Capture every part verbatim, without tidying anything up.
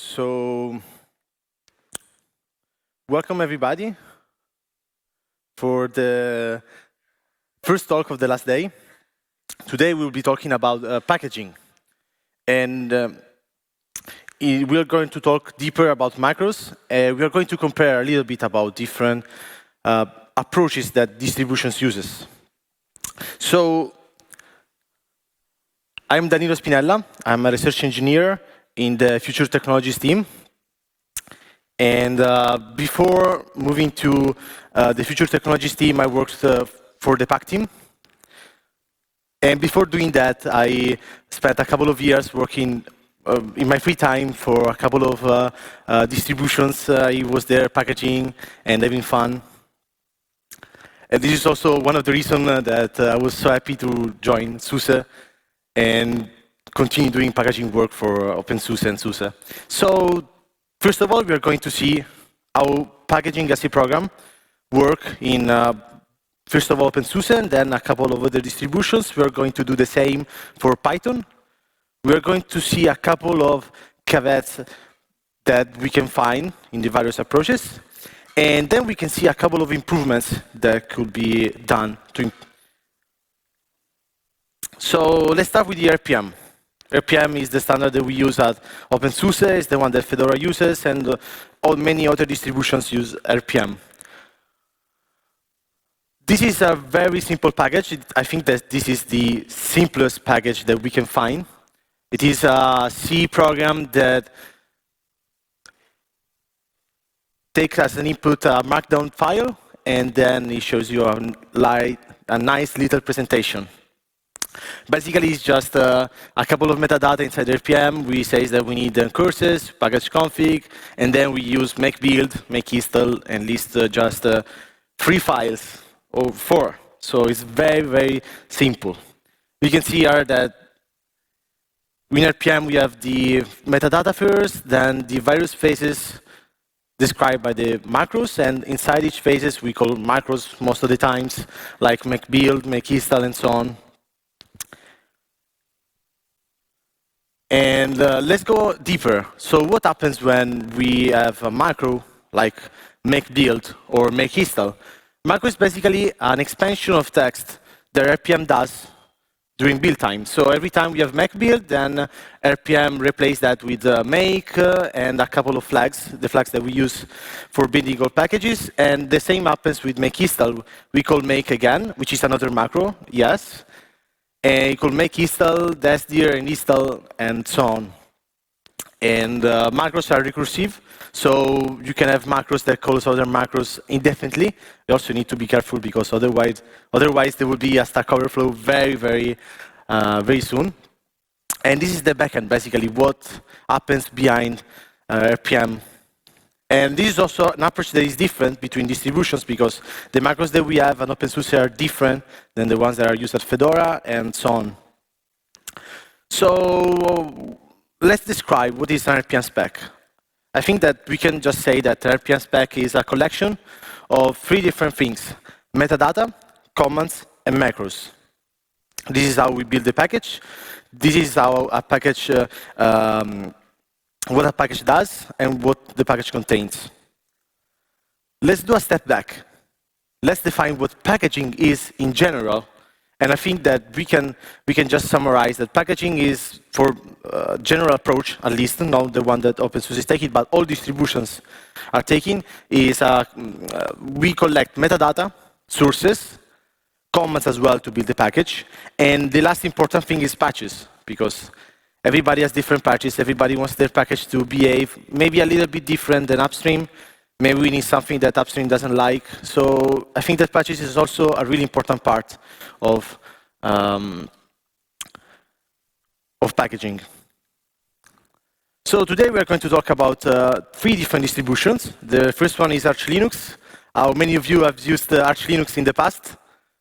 So, welcome everybody for the first talk of the last day. Today we'll be talking about uh, packaging. And um, i- we are going to talk deeper about macros. Uh, we are going to compare a little bit about different uh, approaches that distributions uses. So, I'm Danilo Spinella. I'm a research engineer in the Future Technologies team. And uh, before moving to uh, the Future Technologies team, I worked uh, for the Pack team. And before doing that, I spent a couple of years working uh, in my free time for a couple of uh, uh, distributions. Uh, I was there packaging and having fun. And this is also one of the reasons uh, that uh, I was so happy to join SUSE and continue doing packaging work for OpenSUSE and SUSE. So first of all, we are going to see how packaging as a program work in, uh, first of all, OpenSUSE, and then a couple of other distributions. We are going to do the same for Python. We are going to see a couple of caveats that we can find in the various approaches. And then we can see a couple of improvements that could be done to improve. So let's start with the R P M. R P M is the standard that we use at OpenSUSE, it's the one that Fedora uses, and uh, all many other distributions use R P M. This is a very simple package. It, I think that this is the simplest package that we can find. It is a C program that takes as an input a markdown file, and then it shows you a, light, a nice little presentation. Basically, it's just uh, a couple of metadata inside R P M. We say that we need the courses, package config, and then we use make build, make install, and list uh, just uh, three files, or four. So it's very, very simple. We can see here that in R P M we have the metadata first, then the various phases described by the macros, and inside each phases we call macros most of the times, like make build, make install, and so on. And uh, let's go deeper. So what happens when we have a macro like make build or make install? Macro is basically an expansion of text that R P M does during build time. So every time we have make build, then R P M replaces that with uh, make uh, and a couple of flags, the flags that we use for building all packages. And the same happens with make install. We call make again, which is another macro, yes. And you could make install, desdir, and install, and so on. And uh, macros are recursive, so you can have macros that calls other macros indefinitely. You also need to be careful because otherwise, otherwise there will be a Stack Overflow very, very, uh, very soon. And this is the backend, basically, what happens behind uh, R P M. And this is also an approach that is different between distributions because the macros that we have at OpenSUSE are different than the ones that are used at Fedora and so on. So let's describe what is an R P M spec. I think that we can just say that R P M spec is a collection of three different things: metadata, commands, and macros. This is how we build the package. This is how a package uh, um, what a package does and what the package contains. Let's do a step back. Let's define what packaging is in general. And I think that we can, we can just summarize that packaging is, for uh, general approach, at least, not the one that OpenSUSE is taking, but all distributions are taking, is uh, uh, we collect metadata, sources, comments as well to build the package. And the last important thing is patches, because everybody has different patches. Everybody wants their package to behave maybe a little bit different than upstream. Maybe we need something that upstream doesn't like. So I think that patches is also a really important part of, um, of packaging. So today we are going to talk about uh, three different distributions. The first one is Arch Linux. How many of you have used uh, Arch Linux in the past?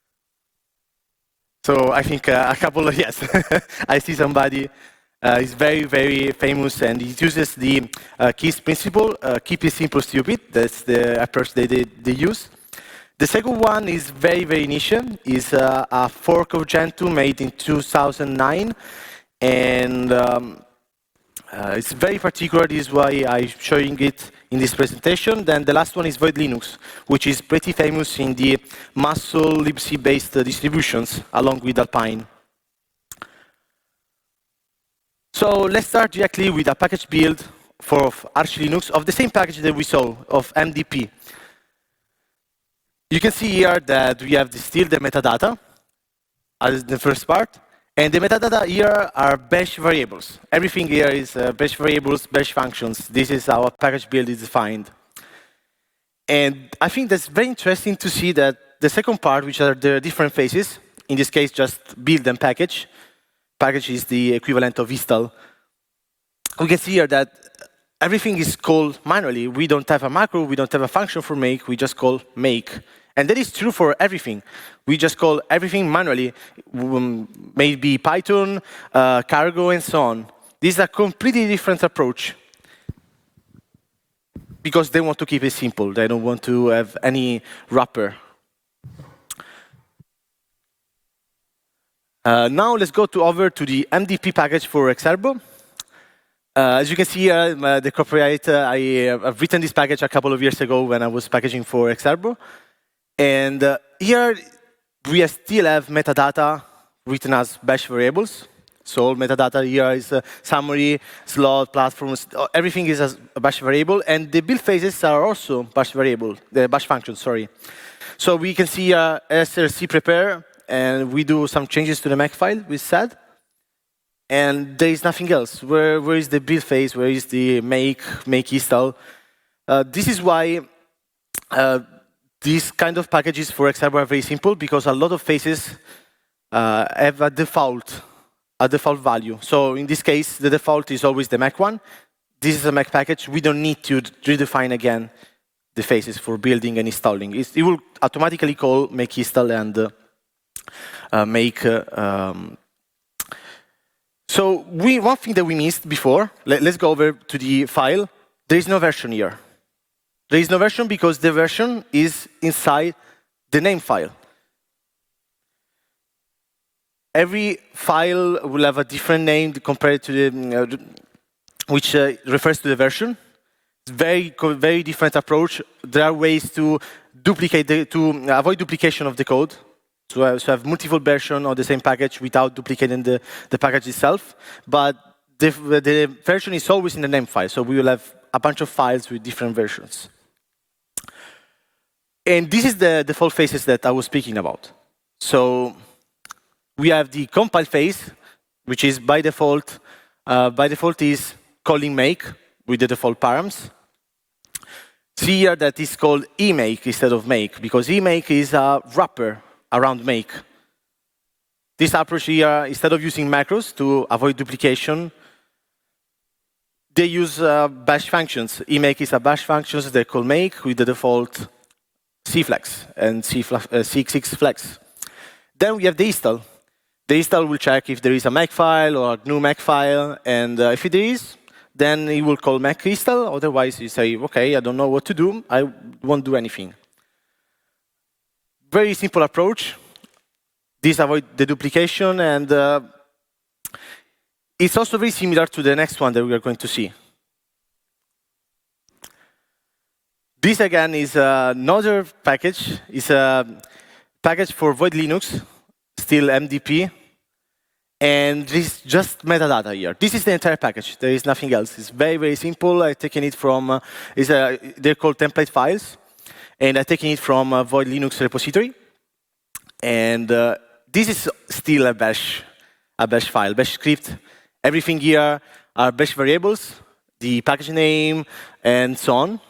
So I think uh, a couple of, yes, I see somebody. Uh, it's very, very famous, and it uses the uh, KEEP principle, uh, keep it simple, stupid. That's the approach they, they, they use. The second one is very, very niche. It's uh, a fork of Gentoo made in two thousand nine, and um, Uh, it's very particular, this is why I'm showing it in this presentation. Then the last one is Void Linux, which is pretty famous in the Muscle libc-based uh, distributions, along with Alpine. So let's start directly with a package build for Arch Linux of the same package that we saw, of M D P. You can see here that we have still the metadata as the first part. And the metadata here are bash variables. Everything here is uh, bash variables, bash functions. This is how a package build is defined. And I think that's very interesting to see that the second part, which are the different phases, in this case, just build and package. Package is the equivalent of install. We can see here that everything is called manually. We don't have a macro, we don't have a function for make, we just call make. And that is true for everything. We just call everything manually, um, maybe Python, uh, Cargo, and so on. This is a completely different approach because they want to keep it simple. They don't want to have any wrapper. Uh, now let's go to over to the M D P package for Exergo. Uh, as you can see here, uh, the copyright, uh, I, uh, I've written this package a couple of years ago when I was packaging for Exergo. And uh, here, we still have metadata written as bash variables. So all metadata here is uh, summary, slot, platforms, everything is a bash variable. And the build phases are also bash variable, the bash function, sorry. So we can see uh, src prepare, and we do some changes to the Makefile, we said. And there is nothing else. Where, where is the build phase? Where is the make, make install? Uh, this is why uh, these kind of packages for Exergo are very simple, because a lot of phases uh, have a default, a default value. So in this case, the default is always the Mac one. This is a Mac package. We don't need to redefine again the phases for building and installing. It's, it will automatically call make install and uh, uh, make. Uh, um, so we, one thing that we missed before, let, let's go over to the file. There is no version here. There is no version because the version is inside the name file. Every file will have a different name compared to the, uh, which uh, refers to the version. It's very, very different approach. There are ways to duplicate, the, to avoid duplication of the code. So, uh, so have multiple versions of the same package without duplicating the, the package itself. But the, the version is always in the name file. So we will have a bunch of files with different versions. And this is the default phases that I was speaking about. So we have the compile phase, which is by default, uh, by default is calling make with the default params. See here that is called emake instead of make, because emake is a wrapper around make. This approach here, instead of using macros to avoid duplication, they use uh, bash functions. Emake is a bash function, they call make with the default cflex and C X six flex. Then we have the install. The install will check if there is a Makefile or a G N U Makefile, and uh, if it is, then it will call make install. Otherwise, you say, OK, I don't know what to do. I won't do anything. Very simple approach. This avoids the duplication, and uh, it's also very similar to the next one that we are going to see. This, again, is another package. It's a package for Void Linux, still M D P. And this is just metadata here. This is the entire package. There is nothing else. It's very, very simple. I've taken it from, uh, it's a, they're called template files. And I've taken it from a Void Linux repository. And uh, this is still a bash, a bash file, bash script. Everything here are bash variables, the package name, and so on.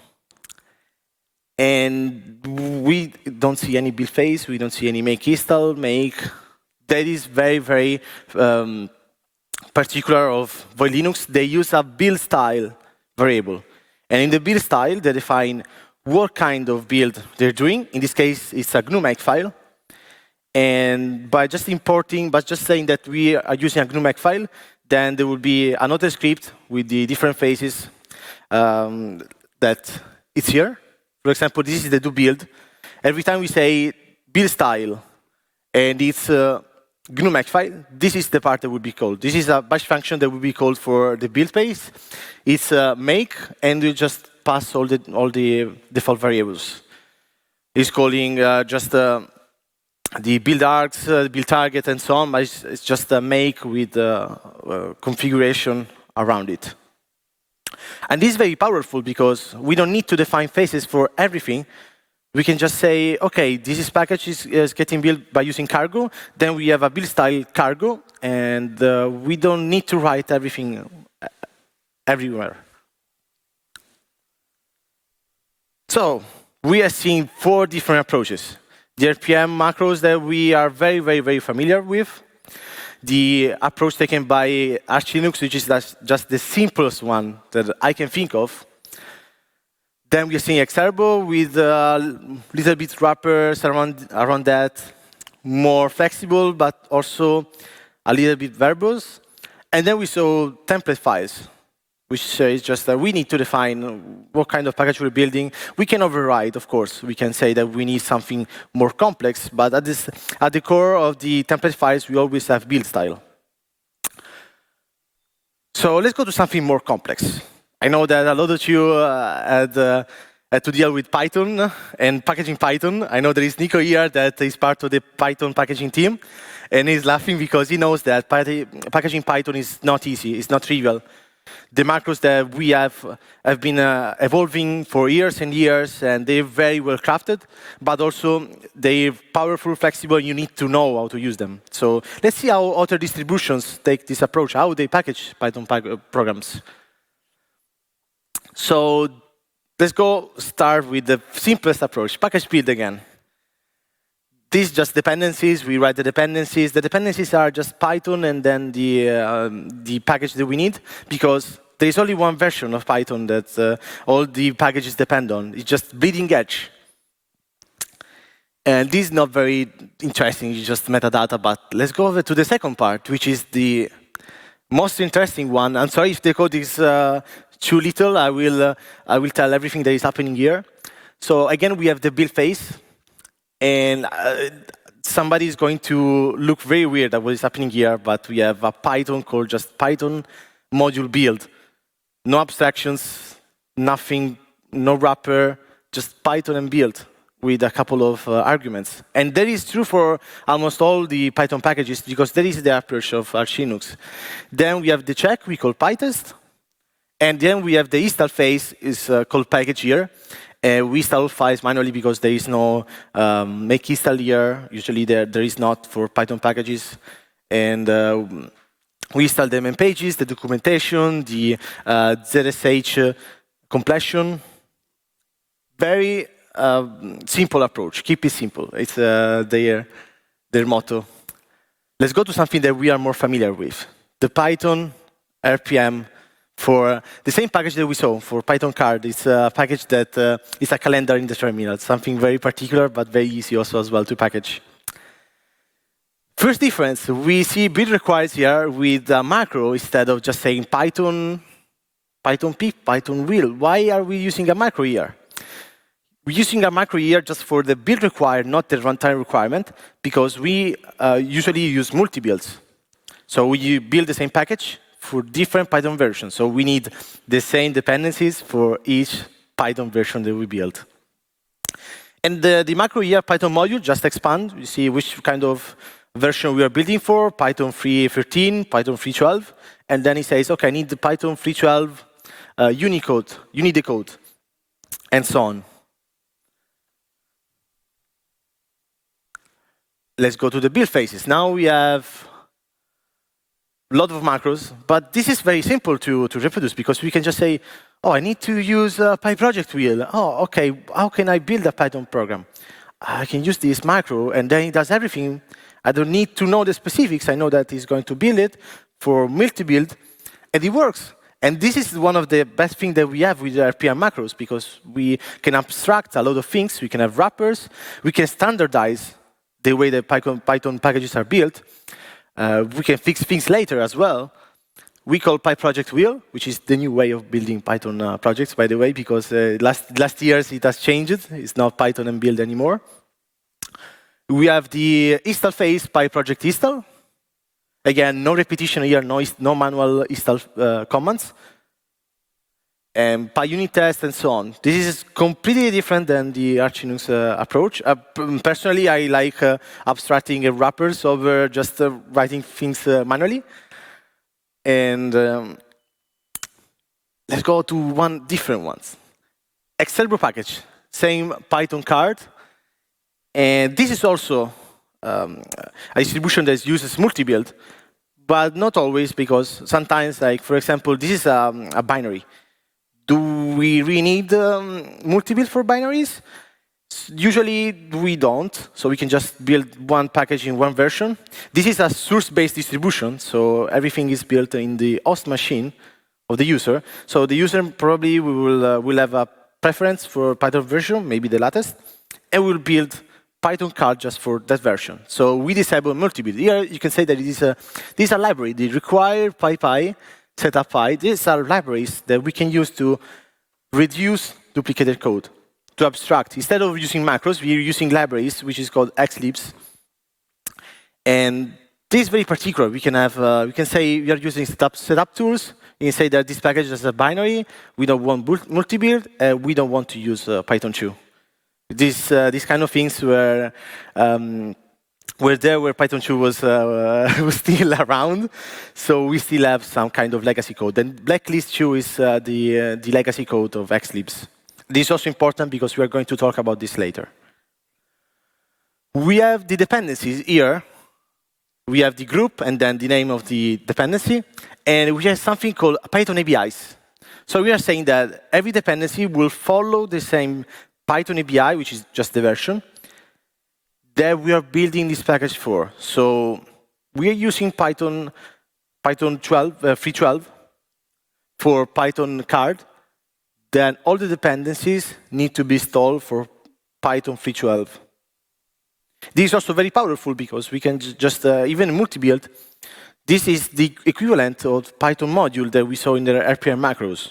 And we don't see any build phase. We don't see any make install, make. That is very, very um, particular of Void Linux. They use a build style variable. And in the build style, they define what kind of build they're doing. In this case, it's a G N U Makefile. And by just importing, by just saying that we are using a G N U Makefile, then there will be another script with the different phases um, that it's here. For example, this is the do build. Every time we say build style, and it's uh, G N U Makefile, this is the part that would be called. This is a bash function that would be called for the build phase. It's uh, make, and you just pass all the all the default variables. It's calling uh, just uh, the build args, uh, build target, and so on, but it's, it's just a make with uh, uh, configuration around it. And this is very powerful because we don't need to define phases for everything. We can just say, OK, this is package is, is getting built by using cargo. Then we have a build style cargo. And uh, we don't need to write everything everywhere. So we are seeing four different approaches. The R P M macros that we are very, very, very familiar with. The approach taken by Arch Linux, which is just the simplest one that I can think of. Then we're seeing Exerbo with a little bit wrappers around, around that, more flexible, but also a little bit verbose. And then we saw template files, which is just that we need to define what kind of package we're building. We can override, of course. We can say that we need something more complex, but at, this, at the core of the template files, we always have build style. So let's go to something more complex. I know that a lot of you uh, had, uh, had to deal with Python and packaging Python. I know there is Nico here that is part of the Python packaging team, and he's laughing because he knows that packaging Python is not easy, it's not trivial. The macros that we have have been uh, evolving for years and years, and they're very well crafted, but also they're powerful, flexible, and you need to know how to use them. So let's see how other distributions take this approach, how they package Python programs. So let's go start with the simplest approach, package build again. These just dependencies, we write the dependencies. The dependencies are just Python and then the, uh, the package that we need, because there is only one version of Python that uh, all the packages depend on. It's just bleeding edge. And this is not very interesting, it's just metadata, but let's go over to the second part, which is the most interesting one. I'm sorry if the code is uh, too little, I will, uh, I will tell everything that is happening here. So again, we have the build phase. And uh, somebody is going to look very weird at what is happening here, but we have a Python called just Python module build. No abstractions, nothing, no wrapper, just Python and build with a couple of uh, arguments. And that is true for almost all the Python packages, because that is the approach of Arch Linux. Then we have the check, we call PyTest. And then we have the install phase, is uh, called package here. Uh, we install files manually because there is no um, make install here. Usually there, there is not for Python packages. And uh, we install them in pages, the documentation, the uh, Z S H uh, completion. Very uh, simple approach. Keep it simple. It's uh, their, their motto. Let's go to something that we are more familiar with. The Python R P M for the same package that we saw for Python card. It's a package that uh, is a calendar in the terminal. Something very particular, but very easy also as well to package. First difference, we see build requires here with a macro instead of just saying Python, Python pip, Python will. Why are we using a macro here? We're using a macro here just for the build required, not the runtime requirement, because we uh, usually use multi-builds. So we build the same package for different Python versions. So we need the same dependencies for each Python version that we build. And the, the macro here, Python module, just expand. You see which kind of version we are building for, Python three thirteen, Python three twelve. And then it says, OK, I need the Python three twelve uh, Unicode, Unidecode, and so on. Let's go to the build phases. Now we have a lot of macros, but this is very simple to, to reproduce because we can just say, oh, I need to use a PyProject wheel. Oh, OK, how can I build a Python program? I can use this macro, and then it does everything. I don't need to know the specifics. I know that it's going to build it for multi-build, and it works. And this is one of the best things that we have with the R P M macros, because we can abstract a lot of things. We can have wrappers. We can standardize the way the Python, Python packages are built. Uh, we can fix things later as well. We call PyProject wheel, which is the new way of building Python uh, projects, by the way, because uh, last, last years it has changed. It's not Python and build anymore. We have the install phase, PyProject install. Again, no repetition here, no, no manual install uh, commands, and PyUnit test and so on. This is completely different than the Arch Linux uh, approach. Uh, personally, I like uh, abstracting uh, wrappers over just uh, writing things uh, manually. And um, let's go to one different ones. Excelbro package, same Python card. And this is also um, a distribution that uses multi-build, but not always, because sometimes, like for example, this is a, a binary. Do we really need um, multi-build for binaries? Usually we don't, so we can just build one package in one version. This is a source-based distribution, so everything is built in the host machine of the user. So the user probably will, uh, will have a preference for Python version, maybe the latest, and we'll build Python card just for that version. So we disable multi-build. Here you can say that it is a, this is a library, the require PyPy, setup Py. These are libraries that we can use to reduce duplicated code, to abstract. Instead of using macros, we're using libraries, which is called xlibs. And this is very particular. We can have, uh, we can say we are using setup, setup tools. You can say that this package is a binary. We don't want multi-build. Uh, we don't want to use uh, Python two. This, uh, these kind of things were, um, were there where Python two was, uh, was still around. So we still have some kind of legacy code. And Blacklist two is uh, the, uh, the legacy code of xlibs. This is also important because we are going to talk about this later. We have the dependencies here. We have the group and then the name of the dependency. And we have something called Python A P Is. So we are saying that every dependency will follow the same Python A P I, which is just the version, that we are building this package for. So we are using Python, Python twelve, uh, three twelve for Python card. Then all the dependencies need to be installed for Python three twelve. This is also very powerful because we can just, uh, even multi-build, this is the equivalent of Python module that we saw in the R P M macros.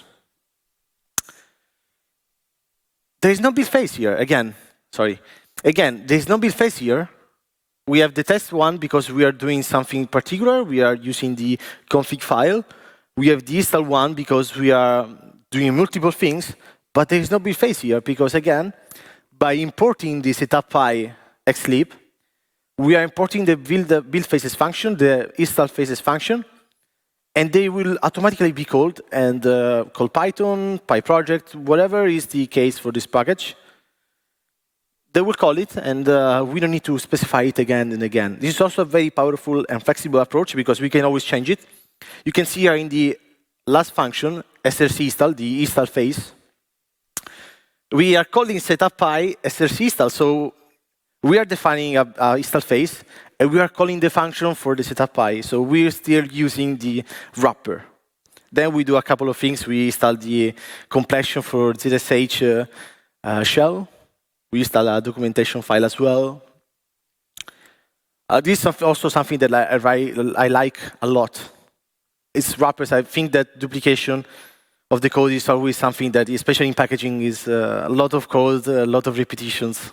There is no build phase here, again, sorry. Again, there is no build phase here. We have the test one because we are doing something particular. We are using the config file. We have the install one because we are doing multiple things, but there is no build phase here because, again, by importing the setup Py xlib, we are importing the build, the build phases function, the install phases function, and they will automatically be called and uh, call Python, PyProject, whatever is the case for this package. They will call it, and uh, we don't need to specify it again and again. This is also a very powerful and flexible approach because we can always change it. You can see here in the last function, src install, the install phase. We are calling setup Py src install, so we are defining a, a install phase, and we are calling the function for the setup Py. So we're still using the wrapper. Then we do a couple of things. We install the completion for Z S H uh, uh, shell. We install a documentation file as well. Uh, this is also something that I, I, I like a lot. It's wrappers. I think that duplication of the code is always something that, especially in packaging, is uh, a lot of code, a lot of repetitions.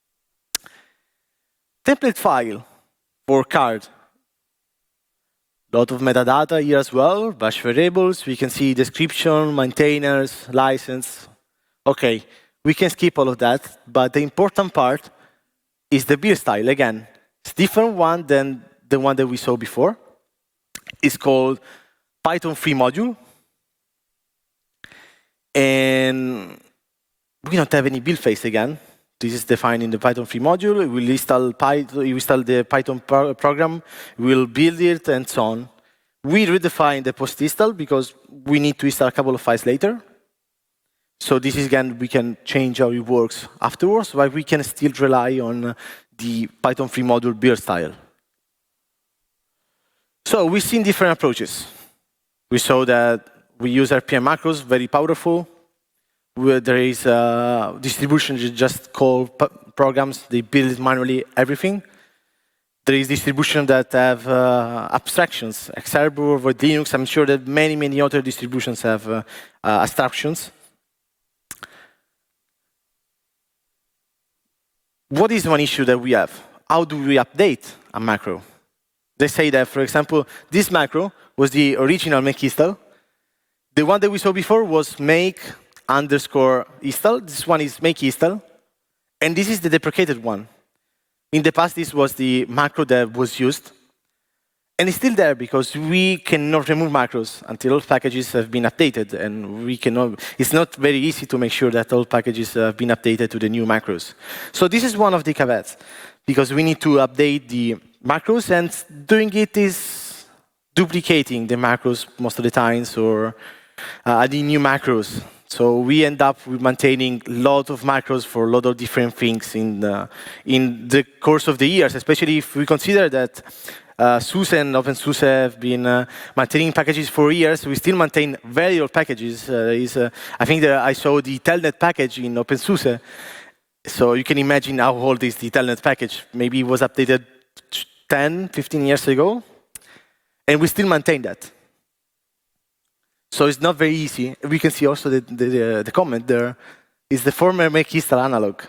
Template file for card. A lot of metadata here as well, bash variables. We can see description, maintainers, license. OK, we can skip all of that, but the important part is the build style. Again, it's a different one than the one that we saw before. It's called Python three module. And we don't have any build phase again. This is defined in the Python three module. We will install, Python, we install the Python pro program, we will build it, and so on. We redefine the post-install because we need to install a couple of files later. So this is, again, we can change how it works afterwards, but we can still rely on the Python three module build style. So we've seen different approaches. We saw that we use R P M macros, very powerful. Where there is a distribution, you just call programs, they build manually everything. There is distribution that have uh, abstractions, Excelbro, or Linux. I'm sure that many, many other distributions have uh, uh, abstractions. What is one issue that we have? How do we update a macro? Let's say that, for example, this macro was the original make install. The one that we saw before was make underscore install. This one is make install. And this is the deprecated one. In the past, this was the macro that was used. And it's still there because we cannot remove macros until all packages have been updated. And we cannot, it's not very easy to make sure that all packages have been updated to the new macros. So this is one of the caveats, because we need to update the macros, and doing it is duplicating the macros most of the times, or uh, adding new macros. So we end up with maintaining a lot of macros for a lot of different things in the, in the course of the years, especially if we consider that uh, SUSE and OpenSUSE have been uh, maintaining packages for years. We still maintain very old packages. Uh, is, uh, I think that I saw the Telnet package in OpenSUSE. So you can imagine how old is the Telnet package. Maybe it was updated ten, fifteen years ago. And we still maintain that. So it's not very easy. We can see also the, the, the comment there is the former make install analog.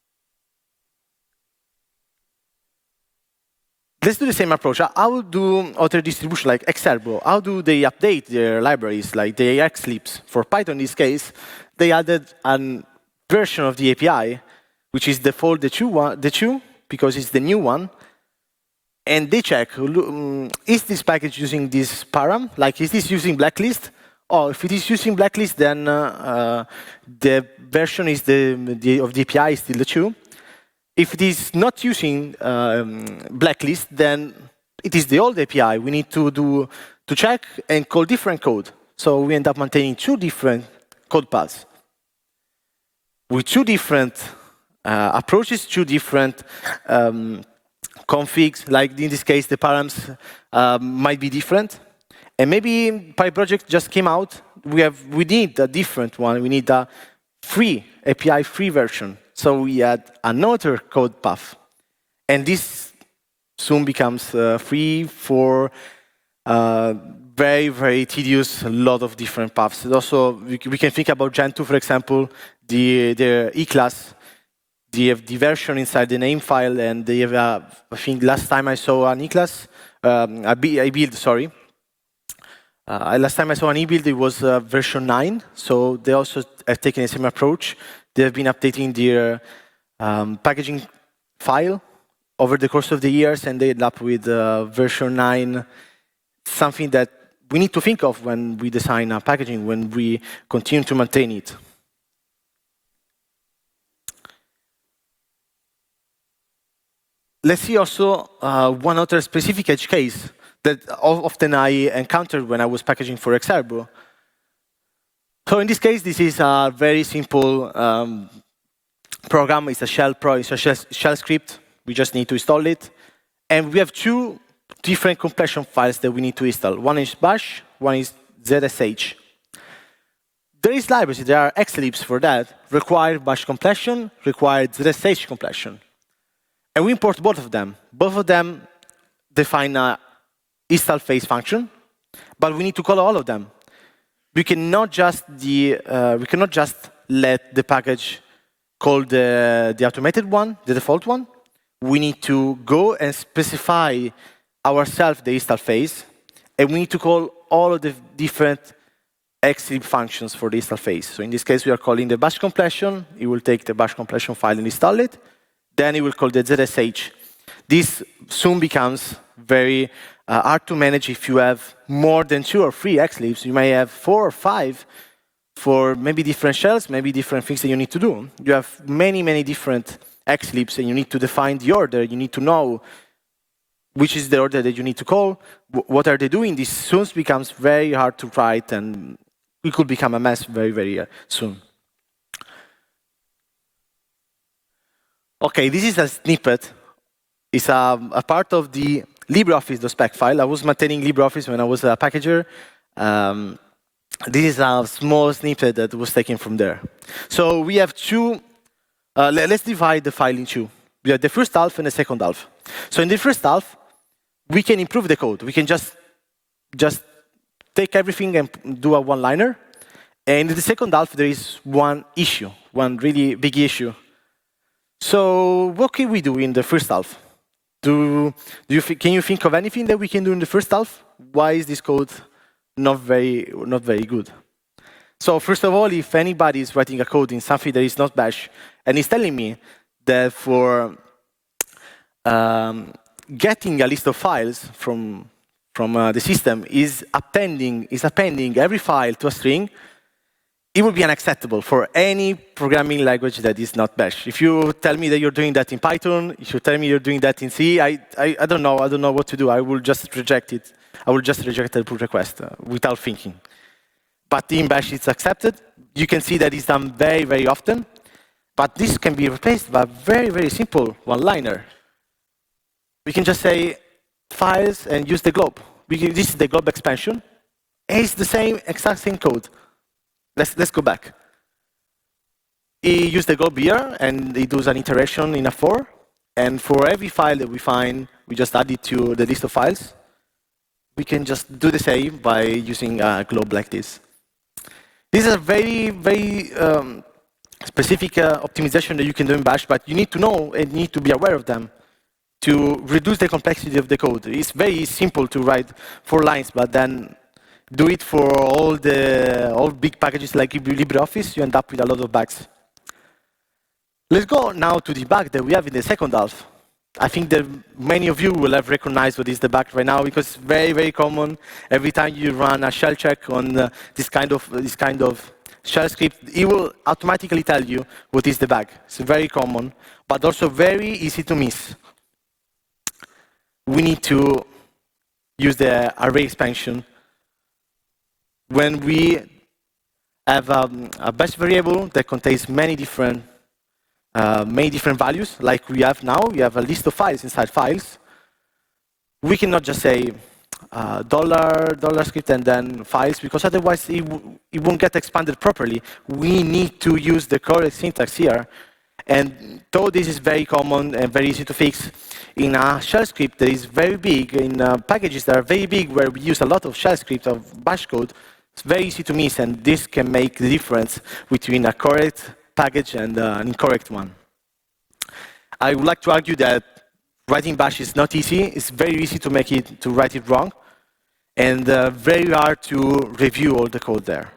Let's do the same approach. How do other distributions like Exergo, how do they update their libraries, like the Xlibs? For Python in this case, they added a version of the A P I, which is default the two, one, the two because it's the new one. And they check, um, is this package using this param? Like, is this using blacklist? Oh, if it is using blacklist, then uh, uh, the version is the, the, of the A P I is still the two. If it is not using um, blacklist, then it is the old A P I. We need to do to check and call different code. So we end up maintaining two different code paths with two different uh, approaches, two different um, configs. Like in this case, the params uh, might be different. And maybe PyProject just came out. We have we need a different one. We need a free A P I free version. So we add another code path, and this soon becomes uh, free for uh, very very tedious a lot of different paths. And also we, we can think about Gentoo, for example, the the E class. They have the version inside the name file, and they have a, I think last time I saw an E class, um, a, a build, sorry. Uh, last time I saw an e-build, it was uh, version nine, so they also have taken the same approach. They have been updating their um, packaging file over the course of the years, and they end up with uh, version nine, something that we need to think of when we design our packaging, when we continue to maintain it. Let's see also uh, one other specific edge case that often I encountered when I was packaging for Exergo. So in this case, this is a very simple um, program. It's a shell pro, it's a shell, shell script. We just need to install it. And we have two different completion files that we need to install. One is bash, one is Z S H. There is libraries, there are Xlibs for that, require bash completion, require Z S H completion. And we import both of them. Both of them define a install phase function, but we need to call all of them. We cannot just the uh, we cannot just let the package call the the automated one, the default one. We need to go and specify ourselves the install phase, and we need to call all of the different Xlib functions for the install phase. So in this case, we are calling the bash completion. It will take the bash completion file and install it. Then it will call the Z S H. This soon becomes very uh, hard to manage if you have more than two or three Xlibs. You may have four or five for maybe different shells, maybe different things that you need to do. You have many, many different Xlibs, and you need to define the order. You need to know which is the order that you need to call. What are they doing? This soon becomes very hard to write, and it could become a mess very, very uh, soon. Okay, this is a snippet. It's a, a part of the LibreOffice.spec file. I was maintaining LibreOffice when I was a packager. Um, this is a small snippet that was taken from there. So we have two. Uh, let's divide the file in two. We have the first half and the second half. So in the first half, we can improve the code. We can just, just take everything and do a one-liner. And in the second half, there is one issue, one really big issue. So what can we do in the first half? Do, do you can you think of anything that we can do in the first half? Why is this code not very, not very good? So first of all, if anybody is writing a code in something that is not Bash, and is telling me that for um, getting a list of files from, from uh, the system is appending, is appending every file to a string, it would be unacceptable for any programming language that is not Bash. If you tell me that you're doing that in Python, if you tell me you're doing that in C, I, I, I don't know, I don't know what to do. I will just reject it. I will just reject the pull request uh, without thinking. But in Bash, it's accepted. You can see that it's done very, very often. But this can be replaced by a very, very simple one-liner. We can just say files and use the globe. We can, this is the globe expansion. And it's the same, exact same code. Let's, let's go back. He used the globe here, and he does an iteration in a for. And for every file that we find, we just add it to the list of files. We can just do the same by using a globe like this. This is a very, very um, specific uh, optimization that you can do in Bash, but you need to know and need to be aware of them to reduce the complexity of the code. It's very simple to write four lines, but then do it for all the all big packages like LibreOffice, you end up with a lot of bugs. Let's go now to the bug that we have in the second half. I think that many of you will have recognized what is the bug right now because it's very, very common. Every time you run a shell check on uh, this kind of this kind of shell script, it will automatically tell you what is the bug. It's very common, but also very easy to miss. We need to use the array expansion when we have um, a Bash variable that contains many different uh, many different values, like we have now. We have a list of files inside files. We cannot just say uh, dollar dollar script and then files, because otherwise it, w it won't get expanded properly. We need to use the correct syntax here. And though this is very common and very easy to fix, in a shell script that is very big, in uh, packages that are very big where we use a lot of shell script of Bash code, it's very easy to miss, and this can make the difference between a correct package and uh, an incorrect one. I would like to argue that writing Bash is not easy. It's very easy to make it, to write it wrong, and uh, very hard to review all the code there.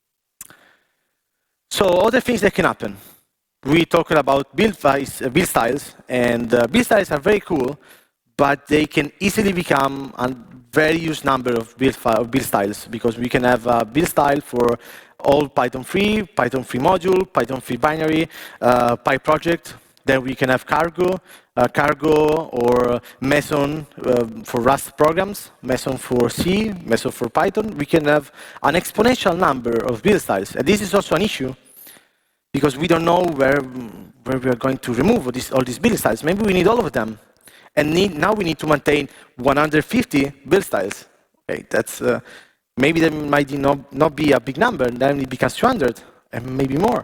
So other things that can happen. We talked about build, files, uh, build styles, and uh, build styles are very cool, but they can easily become a very huge number of build, build styles, because we can have a build style for all Python three, Python three module, Python three binary, uh, PyProject. Then we can have Cargo, uh, Cargo or Meson uh, for Rust programs, Meson for C, Meson for Python. We can have an exponential number of build styles, and this is also an issue, because we don't know where, where we are going to remove all these, all these build styles. Maybe we need all of them. And need, now we need to maintain one hundred fifty build styles. Okay, that's, uh, maybe that might not, not be a big number, and then it becomes two hundred, and maybe more.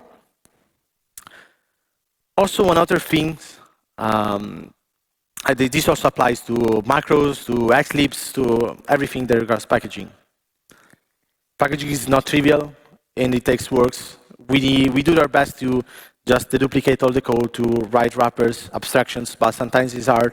Also, one other thing, um, this also applies to macros, to xlibs, to everything that regards packaging. Packaging is not trivial, and it takes works. We, we do our best to just duplicate all the code, to write wrappers, abstractions, but sometimes it's hard.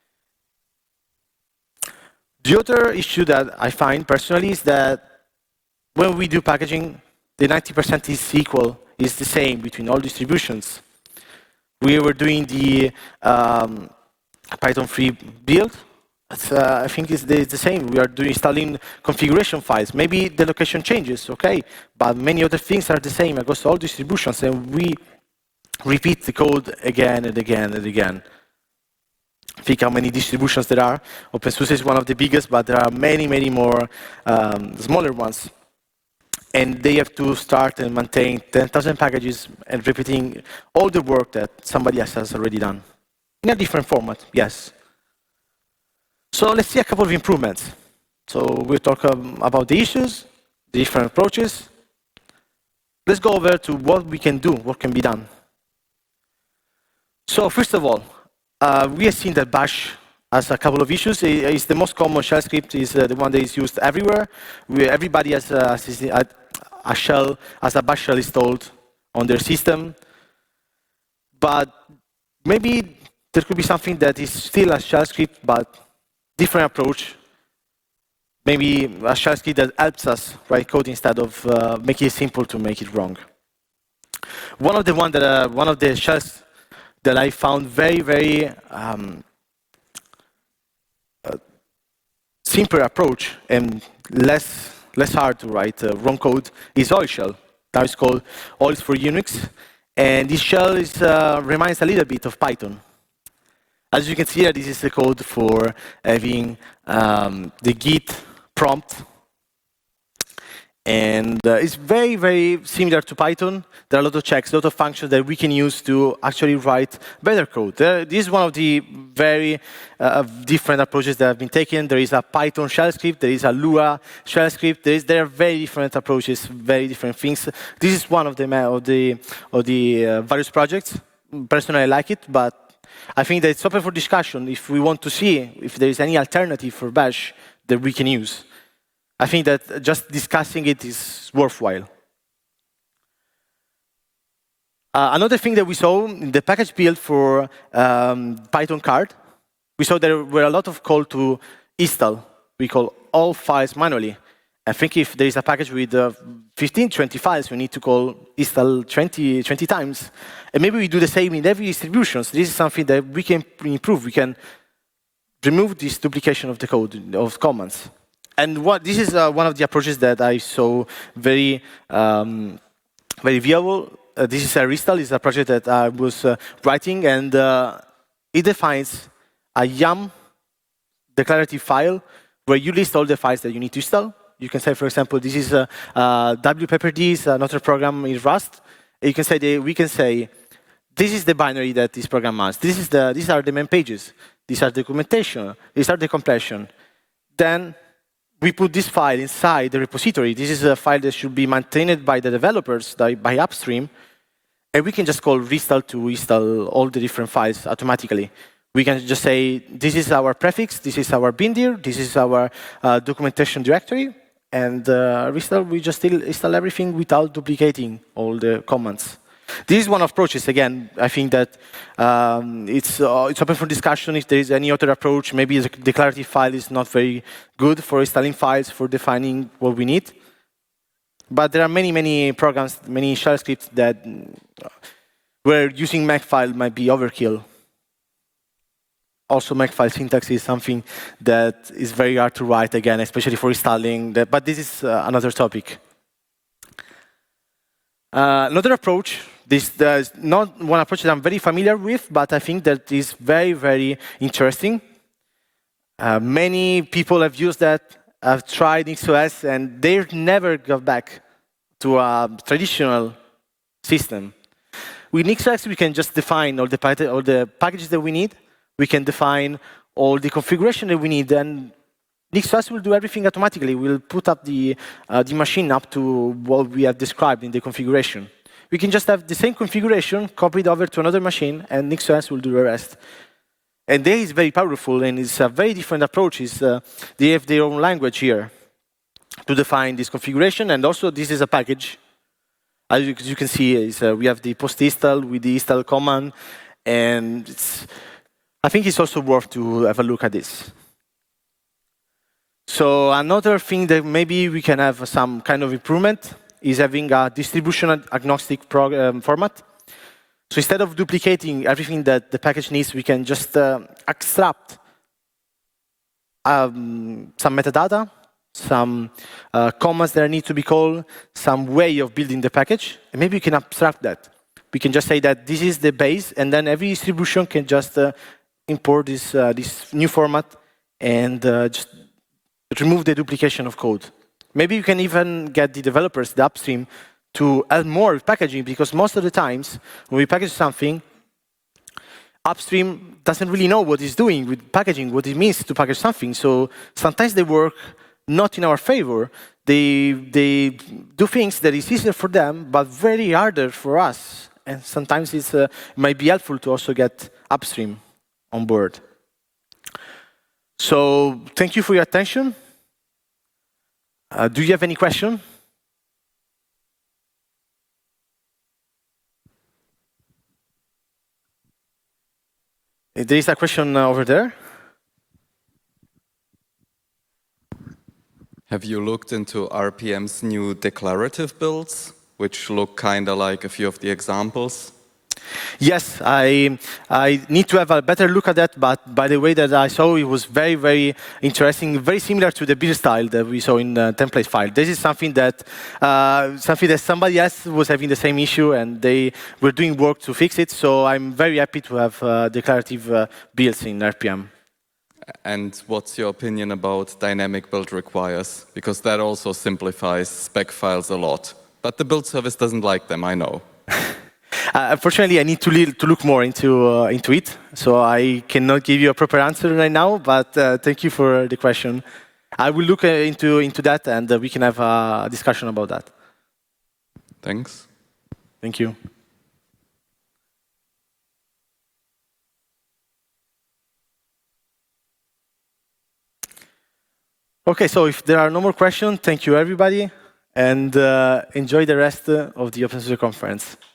The other issue that I find personally is that when we do packaging, the ninety percent is equal, is the same between all distributions. We were doing the um, Python three build. Uh, I think it's the, it's the same. We are doing installing configuration files. Maybe the location changes, okay, but many other things are the same across all distributions, and we repeat the code again and again and again. Think how many distributions there are. OpenSUSE is one of the biggest, but there are many, many more um, smaller ones. And they have to start and maintain ten thousand packages and repeating all the work that somebody else has already done. In a different format, yes. So let's see a couple of improvements. So we'll talk um, about the issues, the different approaches. Let's go over to what we can do, what can be done. So first of all, uh, we have seen that Bash has a couple of issues. It's the most common shell script, is uh, the one that is used everywhere. We, everybody has a, a, a shell, has a Bash shell installed on their system. But maybe there could be something that is still a shell script, but different approach. Maybe a shell script that helps us write code instead of uh, making it simple to make it wrong. One of the one that uh, one of the shells that I found very very um, uh, simple approach and less less hard to write uh, wrong code is Oil Shell. Now it's called Oil for Unix, and this shell is uh, reminds a little bit of Python. As you can see here, this is the code for having um, the Git prompt. And uh, it's very, very similar to Python. There are a lot of checks, a lot of functions that we can use to actually write better code. Uh, this is one of the very uh, different approaches that have been taken. There is a Python shell script, there is a Lua shell script. There, is, there are very different approaches, very different things. This is one of the, of the, of the uh, various projects. Personally, I like it, but I think that it's open for discussion if we want to see if there is any alternative for Bash that we can use. I think that just discussing it is worthwhile. Uh, another thing that we saw in the package build for um, Python card, we saw there were a lot of call to install. We call all files manually. I think if there is a package with uh, fifteen, twenty files, we need to call install twenty, twenty times. And maybe we do the same in every distribution. So this is something that we can improve. We can remove this duplication of the code, of commands. And what this is uh, one of the approaches that I saw very, um, very viable. Uh, this is a Ristal. It's a project that I was uh, writing, and uh, it defines a yum declarative file where you list all the files that you need to install. You can say, for example, this is a, a wpepperd, is another program in Rust. You can say that we can say this is the binary that this program has. This is the these are the main pages. These are the documentation. These are the completion. Then we put this file inside the repository. This is a file that should be maintained by the developers, by upstream. And we can just call restall to install all the different files automatically. We can just say, this is our prefix, this is our bindir, this is our uh, documentation directory. And uh, restall, we just still install everything without duplicating all the commands. This is one of approaches. Again, I think that um, it's, uh, it's open for discussion if there is any other approach. Maybe the declarative file is not very good for installing files, for defining what we need. But there are many, many programs, many shell scripts that where using Makefile might be overkill. Also, Makefile syntax is something that is very hard to write, again, especially for installing. The, but this is uh, another topic. Uh, another approach, this is not one approach that I'm very familiar with, but I think that is very, very interesting. Uh, many people have used that, have tried NixOS, and they've never got back to a traditional system. With NixOS, we can just define all the, all the packages that we need. We can define all the configuration that we need, and NixOS will do everything automatically. We'll put up the, uh, the machine up to what we have described in the configuration. We can just have the same configuration copied over to another machine, and NixOS will do the rest. And they is very powerful, and it's a very different approach. It's, uh, they have their own language here to define this configuration, and also this is a package. As you, as you can see, is, uh, we have the post install with the install command, and it's, I think it's also worth to have a look at this. So another thing that maybe we can have some kind of improvement is having a distribution agnostic um, format. So instead of duplicating everything that the package needs, we can just uh, extract um, some metadata, some uh, commands that need to be called, some way of building the package, and maybe we can abstract that. We can just say that this is the base, and then every distribution can just uh, import this, uh, this new format and uh, just remove the duplication of code. Maybe you can even get the developers, the upstream, to add more packaging, because most of the times when we package something, upstream doesn't really know what it's doing with packaging, what it means to package something. So sometimes they work not in our favor. They, they do things that is easier for them, but very harder for us. And sometimes it's, uh, it might be helpful to also get upstream on board. So thank you for your attention. Uh, do you have any question? There is a question uh, over there. Have you looked into R P M's new declarative builds, which look kind of like a few of the examples? Yes, I, I need to have a better look at that, but by the way that I saw, it was very, very interesting, very similar to the build style that we saw in the template file. This is something that, uh, something that somebody else was having the same issue, and they were doing work to fix it, so I'm very happy to have uh, declarative uh, builds in R P M. And what's your opinion about dynamic build requires? Because that also simplifies spec files a lot. But the build service doesn't like them, I know. Uh, unfortunately, I need to, to look more into, uh, into it, so I cannot give you a proper answer right now, but uh, thank you for the question. I will look uh, into, into that, and uh, we can have a discussion about that. Thanks. Thank you. OK, so if there are no more questions, thank you, everybody, and uh, enjoy the rest of the OpenSUSE conference.